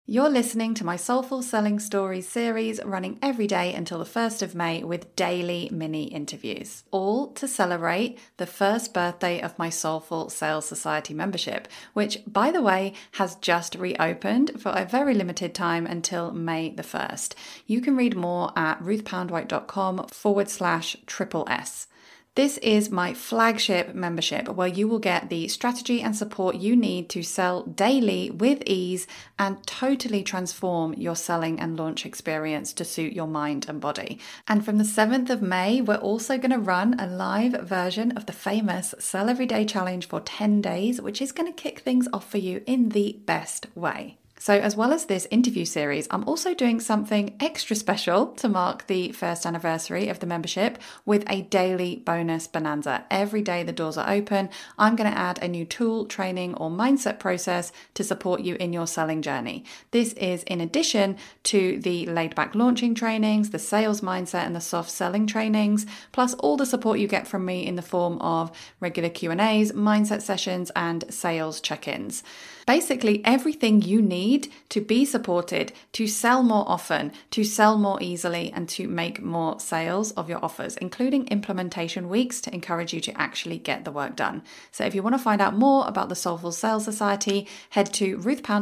You're listening to my Soulful Selling Stories series running every day until the 1st of May with daily mini interviews, all to celebrate the first birthday of my Soulful Sales Society membership, which, by the way, has just reopened for a very limited time until May the 1st. You can read more at ruthpoundwhite.com/triple S. This is my flagship membership where you will get the strategy and support you need to sell daily with ease and totally transform your selling and launch experience to suit your mind and body. And from the 7th of May, we're also going to run a live version of the famous Sell Every Day Challenge for 10 days, which is going to kick things off for you in the best way. So as well as this interview series, I'm also doing something extra special to mark the first anniversary of the membership with a daily bonus bonanza. Every day the doors are open, I'm going to add a new tool, training, or mindset process to support you in your selling journey. This is in addition to the laid back launching trainings, the sales mindset, and the soft selling trainings, plus all the support you get from me in the form of regular Q&As, mindset sessions, and sales check-ins. Basically, everything you need to be supported, to sell more often, to sell more easily, and to make more sales of your offers, including implementation weeks to encourage you to actually get the work done. So if you want to find out more about the Soulful Sales Society, head to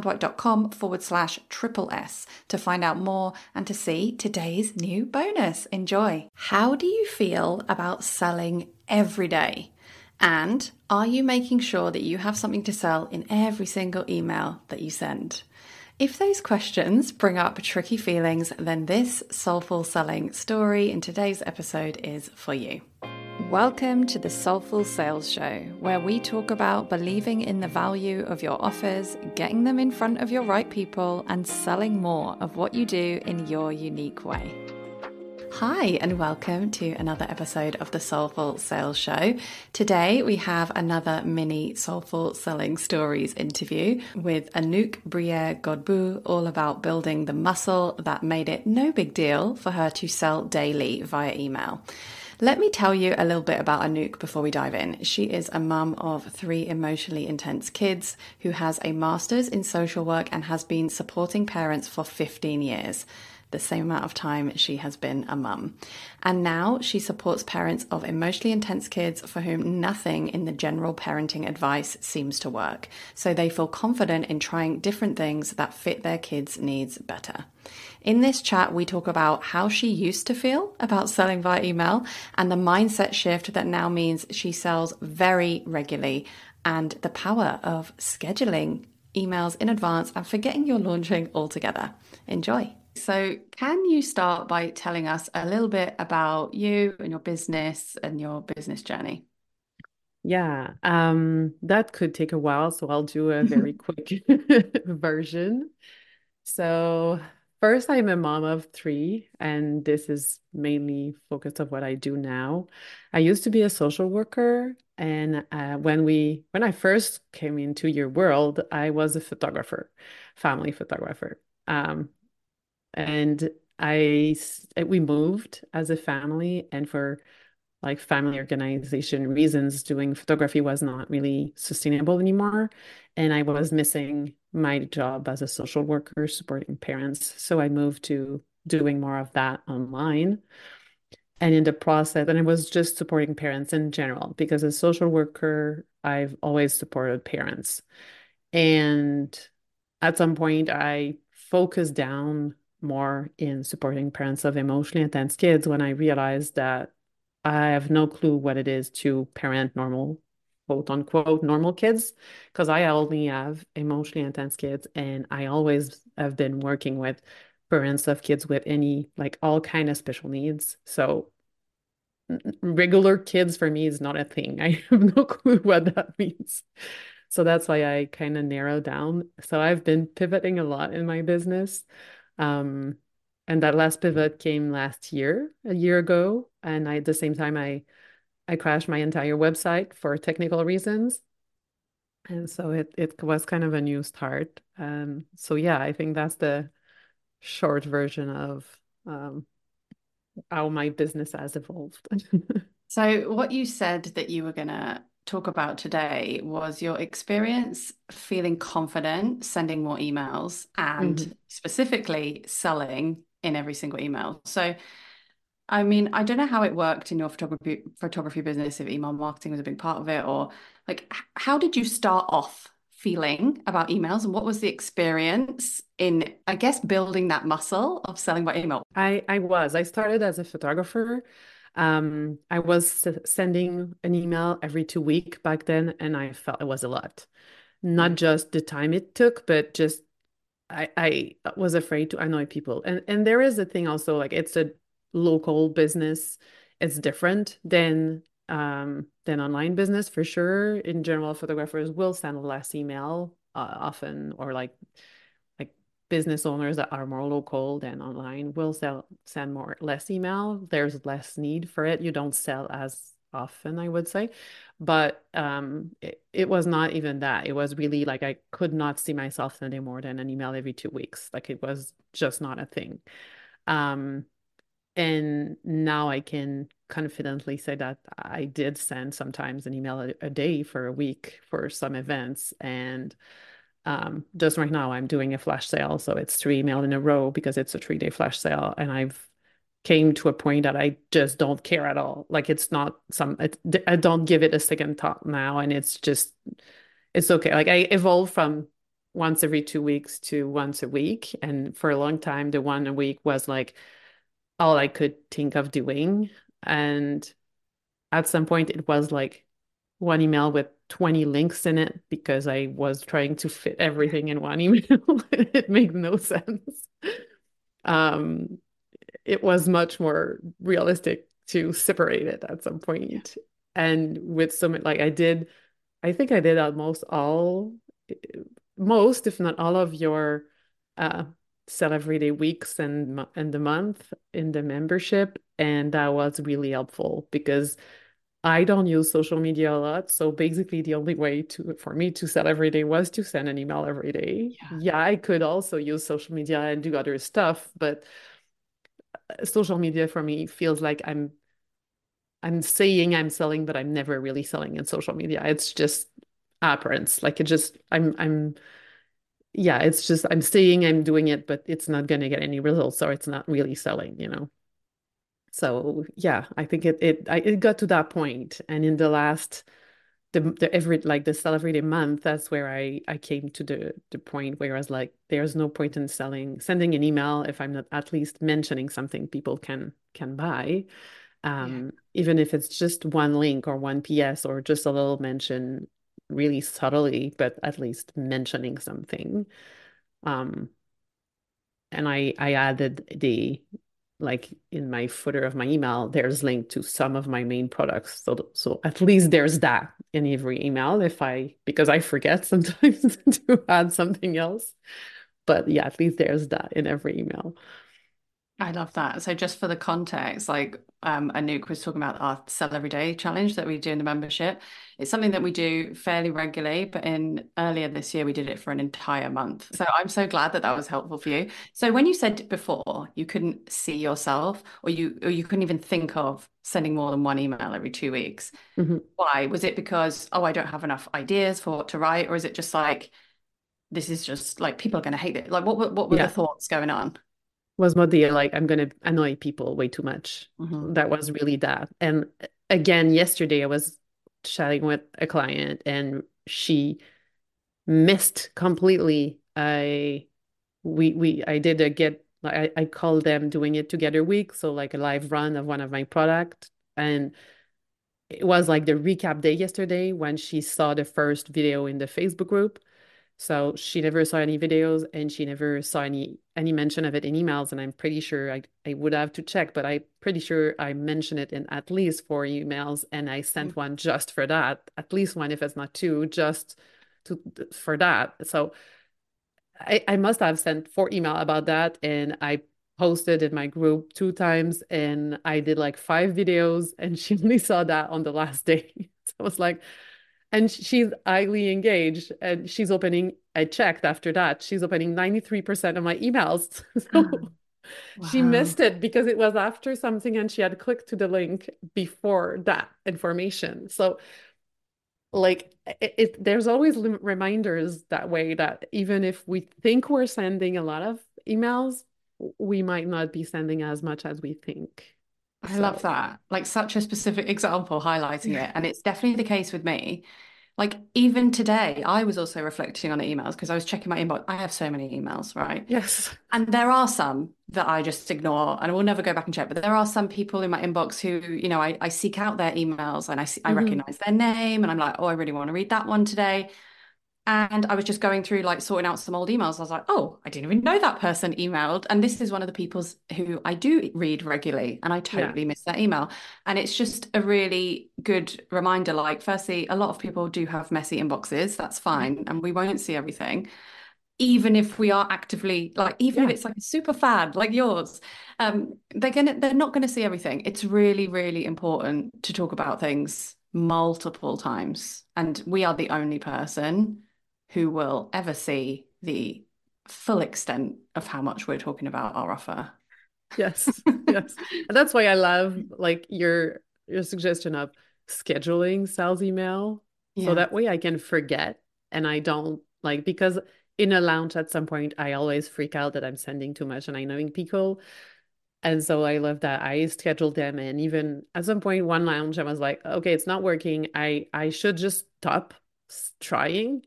ruthpoundwhite.com/triple S to find out more and to see today's new bonus. Enjoy. How do you feel about selling every day? And are you making sure that you have something to sell in every single email that you send? If those questions bring up tricky feelings, then this soulful selling story in today's episode is for you. Welcome to the Soulful Sales Show, where we talk about believing in the value of your offers, getting them in front of your right people, and selling more of what you do in your unique way. Hi, and welcome to another episode of the Soulful Sales Show. Today we have another mini Soulful Selling Stories interview with Anouk Briere-Godbout, all about building the muscle that made it no big deal for her to sell daily via email. Let me tell you a little bit about Anouk before we dive in. She is a mum of 3 emotionally intense kids who has a master's in social work and has been supporting parents for 15 years. The same amount of time she has been a mum. And now she supports parents of emotionally intense kids for whom nothing in the general parenting advice seems to work. So they feel confident in trying different things that fit their kids' needs better. In this chat, we talk about how she used to feel about selling via email and the mindset shift that now means she sells very regularly, and the power of scheduling emails in advance and forgetting you're launching altogether. Enjoy. So can you start by telling us a little bit about you and your business and your business journey? Yeah, that could take a while, so I'll do a very quick version. So first, I'm a mom of 3, and this is mainly focused of what I do now. I used to be a social worker, and when I first came into your world, I was a photographer, family photographer. And we moved as a family, and for like family organization reasons, doing photography was not really sustainable anymore. And I was missing my job as a social worker supporting parents. So I moved to doing more of that online. And in the process, and I was just supporting parents in general, because as a social worker, I've always supported parents. And at some point, I focused down more in supporting parents of emotionally intense kids when I realized that I have no clue what it is to parent normal, quote unquote, normal kids, because I only have emotionally intense kids, and I always have been working with parents of kids with any, like all kind of special needs. So regular kids for me is not a thing. I have no clue what that means. So that's why I kind of narrow down. So I've been pivoting a lot in my business. Um, and that last pivot came last year, a year ago. And at the same time, I crashed my entire website for technical reasons. And so it was kind of a new start. So yeah, I think that's the short version of how my business has evolved. So what you said that you were going to talk about today was your experience feeling confident sending more emails Mhm. and specifically selling in every single email. So, I mean, I don't know how it worked in your photography business, if email marketing was a big part of it, or like how did you start off feeling about emails and what was the experience in, I guess, building that muscle of selling by email? I started as a photographer. I was sending an email every 2 weeks back then, and I felt it was a lot. Not Right. just the time it took, but just I was afraid to annoy people. And there is a thing also, like it's a local business. It's different than online business for sure. In general, photographers will send less email often, or like business owners that are more local than online will send more less email. There's less need for it. You don't sell as often, I would say. But it was not even that. It was really like I could not see myself sending more than an email every 2 weeks. Like it was just not a thing. Um, and now I can confidently say that I did send sometimes an email a day for a week for some events. And just right now, I'm doing a flash sale. So it's 3 email in a row because it's a 3 day flash sale. And I've came to a point that I just don't care at all. Like it's not I don't give it a second thought now. And it's okay. Like I evolved from once every 2 weeks to once a week. And for a long time, the one a week was like all I could think of doing. And at some point, it was like one email with 20 links in it because I was trying to fit everything in one email. It made no sense. Um, it was much more realistic to separate it at some Yeah. point. And with so many, like I think I did almost most, if not all of your uh, sell everyday weeks and the month in the membership. And that was really helpful because I don't use social media a lot. So basically the only way to for me to sell every day was to send an email every day. Yeah. Yeah, I could also use social media and do other stuff, but social media for me feels like I'm saying I'm selling, but I'm never really selling in social media. It's just appearance. Like it just I'm yeah, it's just I'm saying I'm doing it, but it's not gonna get any results, or it's not really selling. So yeah, I think it got to that point. And in the last the every like the sell every day month, that's where I came to the point where I was like, there's no point in sending an email if I'm not at least mentioning something people can buy. Yeah. Even if it's just one link or one PS or just a little mention really subtly, but at least mentioning something. Um, and I added the like in my footer of my email, there's link to some of my main products. So at least there's that in every email because I forget sometimes to add something else. But yeah, at least there's that in every email. I love that. So just for the context, like Anouk was talking about our Sell Every Day challenge that we do in the membership. It's something that we do fairly regularly, but in earlier this year we did it for an entire month. So I'm so glad that that was helpful for you. So when you said before you couldn't see yourself or you couldn't even think of sending more than one email every 2 weeks, Mhm. why? Was it because, oh, I don't have enough ideas for what to write, or is it just like this is just like people are going to hate it? Like what were the Yeah. thoughts going on? Was more the like I'm gonna annoy people way too much. Hmm. That was really that. And again, yesterday I was chatting with a client and she missed completely. I did a get I called them doing it together week, so like a live run of one of my product. And it was like the recap day yesterday when she saw the first video in the Facebook group. So she never saw any videos and she never saw any mention of it in emails. And I'm pretty sure I would have to check, but I'm pretty sure I mentioned it in at least 4 emails and I sent one just for that, at least one if it's not two, just to for that. So I must have sent 4 email about that and I posted in my group 2 times and I did like 5 videos and she only saw that on the last day. So I was like, and she's highly engaged and I checked after that, she's opening 93% of my emails. So she Wow. missed it because it was after something and she had clicked to the link before that information. So like there's always reminders that way that even if we think we're sending a lot of emails, we might not be sending as much as we think. I love So, that. Like such a specific example highlighting it. And it's definitely the case with me. Like even today, I was also reflecting on emails because I was checking my inbox. I have so many emails, right? yes. And there are some that I just ignore and I will never go back and check. But there are some people in my inbox who, I seek out their emails and I Hmm. recognize their name and I'm like, oh, I really want to read that one today. And I was just going through like sorting out some old emails. I was like, oh, I didn't even know that person emailed. And this is one of the people's who I do read regularly and I Yeah. totally missed that email. And it's just a really good reminder. Like, firstly, a lot of people do have messy inboxes. That's fine. And we won't see everything. Even if we are actively like, even if Yeah. it's like a super fad like yours, they're not gonna see everything. It's really, really important to talk about things multiple times. And we are the only person who will ever see the full extent of how much we're talking about our offer. Yes. Yes. And that's why I love like your suggestion of scheduling sales email. So Yeah. that way I can forget and I don't like because in a lounge at some point I always freak out that I'm sending too much and I knowing people. And so I love that I scheduled them and even at some point one lounge I was like, okay, it's not working. I should just stop trying.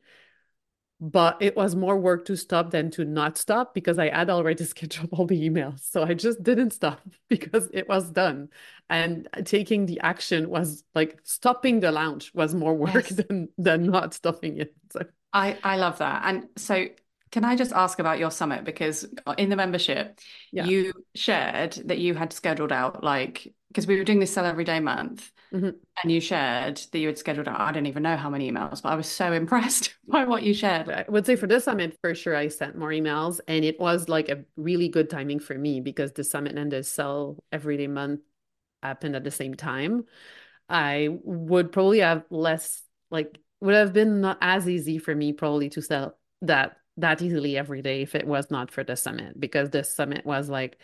But it was more work to stop than to not stop because I had already scheduled all the emails. So I just didn't stop because it was done. And taking the action was like stopping the launch was more work Yes. than not stopping it. So I love that. And so can I just ask about your summit? Because in the membership, yeah. you shared that you had scheduled out like because we were doing this Sell Every Day month, Mhm. and you shared that you had scheduled out, I don't even know how many emails, but I was so impressed by what you shared. I would say for this summit, for sure, I sent more emails, and it was like a really good timing for me because the summit and the Sell Everyday Month happened at the same time. I would probably have less, like, would have been not as easy for me probably to sell that easily every day if it was not for the summit because the summit was like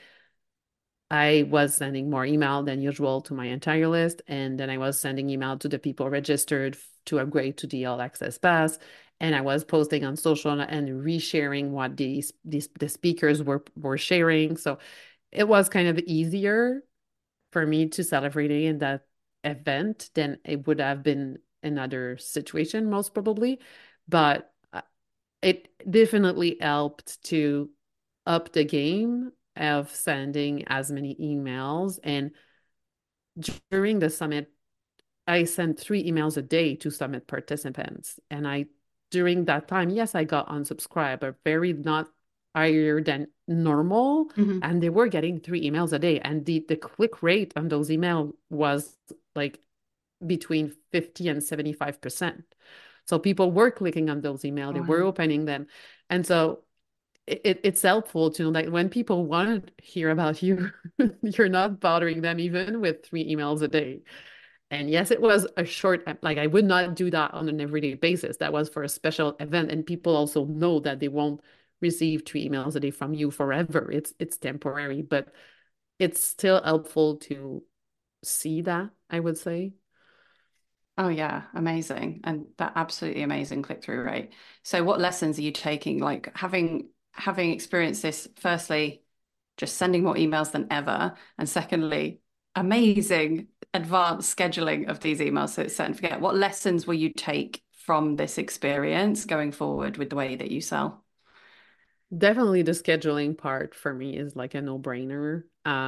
I was sending more email than usual to my entire list, and then I was sending email to the people registered to upgrade to the All Access Pass, and I was posting on social and resharing what the speakers were sharing. So it was kind of easier for me to celebrate in that event than it would have been another situation, most probably. But it definitely helped to up the game of sending as many emails. And during the summit, I sent 3 emails a day to summit participants. And during that time, yes, I got unsubscribed, but very not higher than normal. Mhm. And they were getting 3 emails a day. And the click rate on those emails was like between 50 and 75%. So people were clicking on those emails, they were Wow. opening them. And so it's helpful to know that when people want to hear about you, you're not bothering them even with 3 emails a day. And yes, it was a short, like I would not do that on an everyday basis. That was for a special event. And people also know that they won't receive 3 emails a day from you forever. It's temporary, but it's still helpful to see that, I would say. Oh yeah, amazing. And that absolutely amazing click-through rate. So what lessons are you taking? Like having experienced this, firstly, just sending more emails than ever, and secondly, amazing advanced scheduling of these emails so it's set and forget. What lessons will you take from this experience going forward with the way that you sell? Definitely the scheduling part for me is like a no-brainer.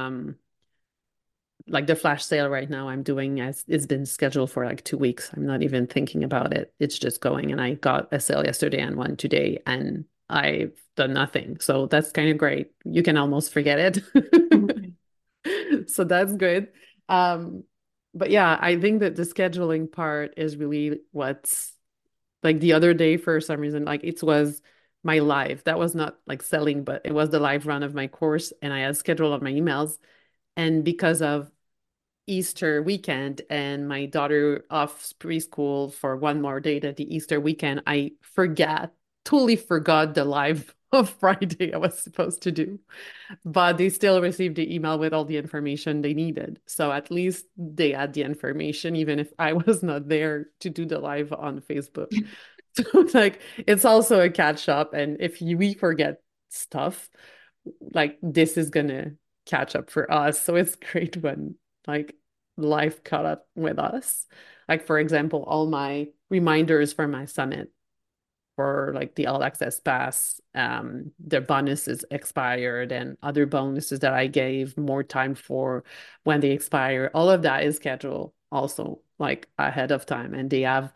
Like the flash sale right now I'm doing as it's been scheduled for like 2 weeks. I'm not even thinking about it. It's just going. And I got a sale yesterday and one today, and I've done nothing. So that's kind of great. You can almost forget it. Mhm. So that's good. Um, but yeah, I think that the scheduling part is really what's like the other day for some reason, like it was my live. That was not like selling, but it was the live run of my course, and I had scheduled on my emails. And because of Easter weekend and my daughter off preschool for one more day at the Easter weekend, I totally forgot the live of Friday I was supposed to do, but they still received the email with all the information they needed. So at least they had the information, even if I was not there to do the live on Facebook. So like it's also a catch up. And if we forget stuff, like this is gonna catch up for us. So it's great when like life caught up with us. Like for example, all my reminders for my summit for like the all access pass, the bonuses expired and other bonuses that I gave more time for when they expire. All of that is scheduled also like ahead of time, and they have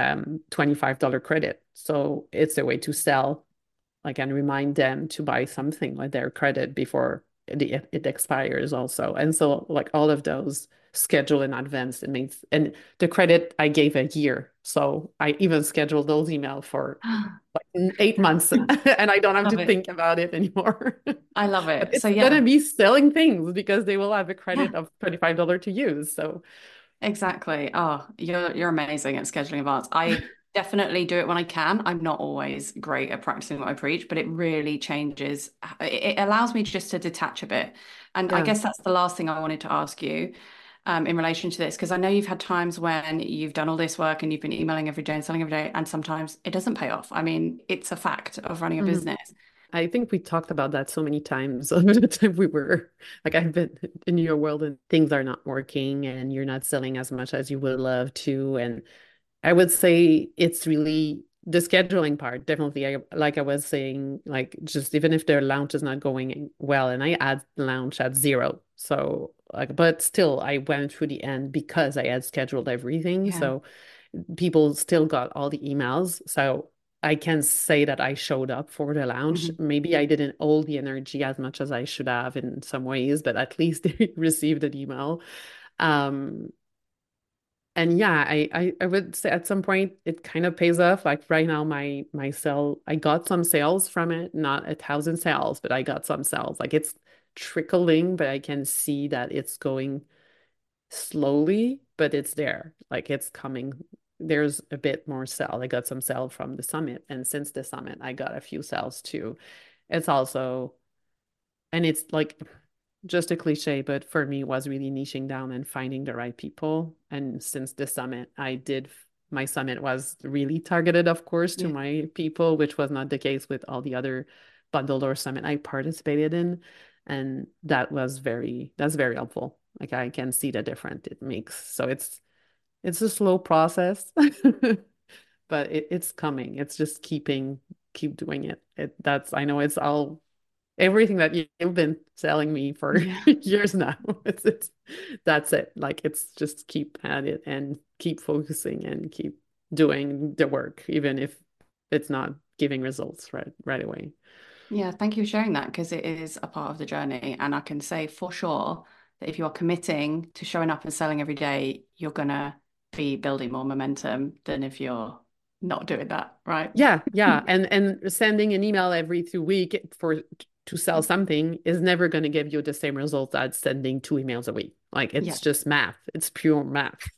$25 credit. So it's a way to sell like and remind them to buy something with their credit before it expires also. And so like all of those schedule in advance. It makes, and the credit I gave a year. So I even scheduled those emails for like 8 months and I don't have to Love it. think about it anymore. I love But it. So it's gonna yeah, be selling things because they will have a yeah, credit of $25 to use. So exactly. Oh, you're amazing at scheduling advance. I definitely do it when I can. I'm not always great at practicing what I preach, but it really changes. It allows me just to detach a bit. And I yeah. guess that's the last thing I wanted to ask you. In relation to this, because I know you've had times when you've done all this work and you've been emailing every day and selling every day, and sometimes it doesn't pay off. I mean, it's a fact of running a Mhm. business. I think we talked about that so many times over the time we were like I've been in your world and things are not working and you're not selling as much as you would love to. And I would say it's really the scheduling part. Definitely, like I was saying, like just even if their launch is not going well, and I add launch at zero. So like, but still, I went through the end because I had scheduled everything. Yeah. So people still got all the emails. So I can say that I showed up for the launch. Mhm. Maybe I didn't hold the energy as much as I should have in some ways, but at least they received an email. Um, and yeah, I would say at some point it kind of pays off. Like right now, my sale, I got some sales from it, not 1,000 sales, but I got some sales. Like it's trickling, but I can see that it's going slowly, but it's there. Like it's coming. There's a bit more sale. I got some sale from the summit, and since the summit, I got a few sales too. It's also, and it's like just a cliche, but for me, it was really niching down and finding the right people. And since the summit, my summit was really targeted, of course, to Yeah. my people, which was not the case with all the other bundled or summit I participated in. And that's very helpful. Like I can see the difference it makes. So it's a slow process, but it's coming. It's just keep doing it. That's I know it's all everything that you've been telling me for Yeah. years now. It's that's it. Like it's just keep at it and keep focusing and keep doing the work, even if it's not giving results right away. Yeah, thank you for sharing that because it is a part of the journey. And I can say for sure that if you are committing to showing up and selling every day, you're gonna be building more momentum than if you're not doing that, right? Yeah, yeah. And sending an email every 2 week for to sell something is never going to give you the same results as sending 2 emails a week. Like Yeah. it's just math. It's pure math.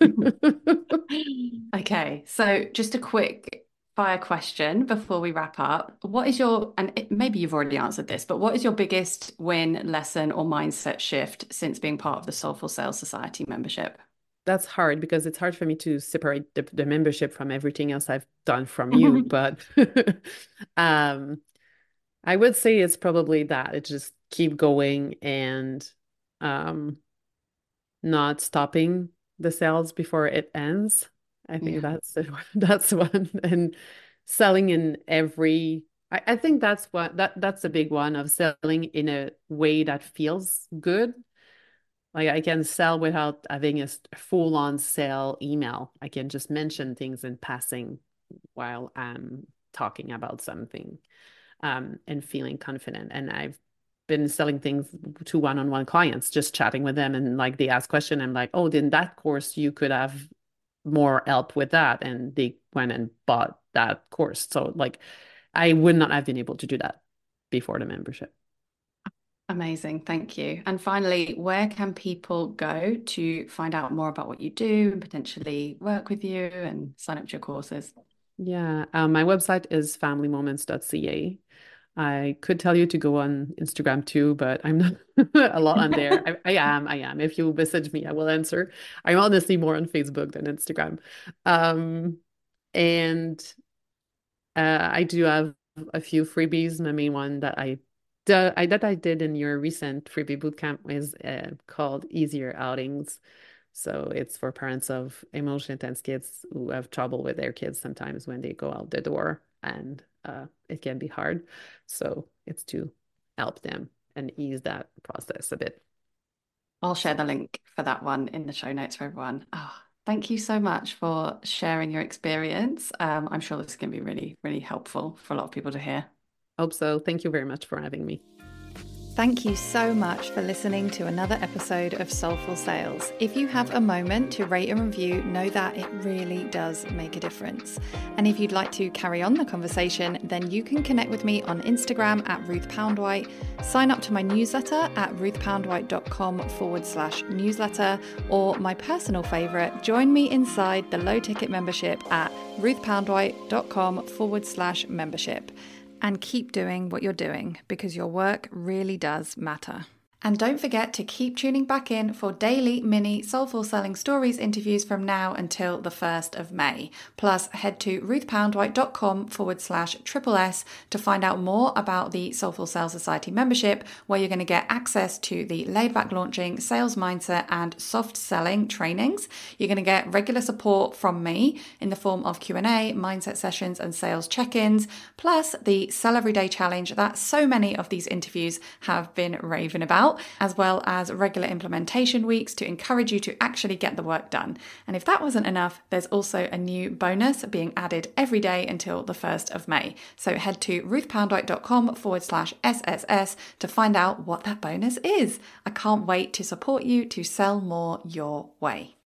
Okay, so just a quick fire question before we wrap up. What is your, and maybe you've already answered this, but what is your biggest win, lesson, or mindset shift since being part of the Soulful Sales Society membership? That's hard because it's hard for me to separate the membership from everything else I've done from you. But um, I would say it's probably that. It just keep going and um, not stopping the sales before it ends. I think Yeah. that's it. That's one. And selling in every I think that's a big one of selling in a way that feels good. Like I can sell without having a full-on sale email. I can just mention things in passing while I'm talking about something, and feeling confident. And I've been selling things to one-on-one clients, just chatting with them, and like they ask question, I'm like, oh, in that course you could have more help with that, and they went and bought that course. So like, I would not have been able to do that before the membership. Amazing. Thank you. And finally, where can people go to find out more about what you do and potentially work with you and sign up to your courses? Yeah, my website is familymoments.ca. I could tell you to go on Instagram too, but I'm not a lot on there. I am. If you message me, I will answer. I'm honestly more on Facebook than Instagram. Um, and I do have a few freebies. The main one that I did in your recent freebie bootcamp is called Easier Outings. So it's for parents of emotion intense kids who have trouble with their kids sometimes when they go out the door, and it can be hard. So it's to help them and ease that process a bit. I'll share So the link for that one in the show notes for everyone. Oh, thank you so much for sharing your experience. I'm sure this is going to be really, really helpful for a lot of people to hear. hope so. Thank you very much for having me. Thank you so much for listening to another episode of Soulful Sales. If you have a moment to rate and review, know that it really does make a difference. And if you'd like to carry on the conversation, then you can connect with me on Instagram at Ruth Poundwhite, sign up to my newsletter at ruthpoundwhite.com/newsletter, or my personal favourite, join me inside the low ticket membership at ruthpoundwhite.com/membership. And keep doing what you're doing because your work really does matter. And don't forget to keep tuning back in for daily mini Soulful Selling Stories interviews from now until the 1st of May. Plus, head to ruthpoundwhite.com/SSS to find out more about the Soulful Sales Society membership, where you're going to get access to the laid back launching, sales mindset, and soft selling trainings. You're going to get regular support from me in the form of Q&A, mindset sessions, and sales check-ins, plus the Sell Everyday Challenge that so many of these interviews have been raving about, as well as regular implementation weeks to encourage you to actually get the work done. And if that wasn't enough, there's also a new bonus being added every day until the 1st of May. So head to ruthpoundwhite.com/SSS to find out what that bonus is. I can't wait to support you to sell more your way.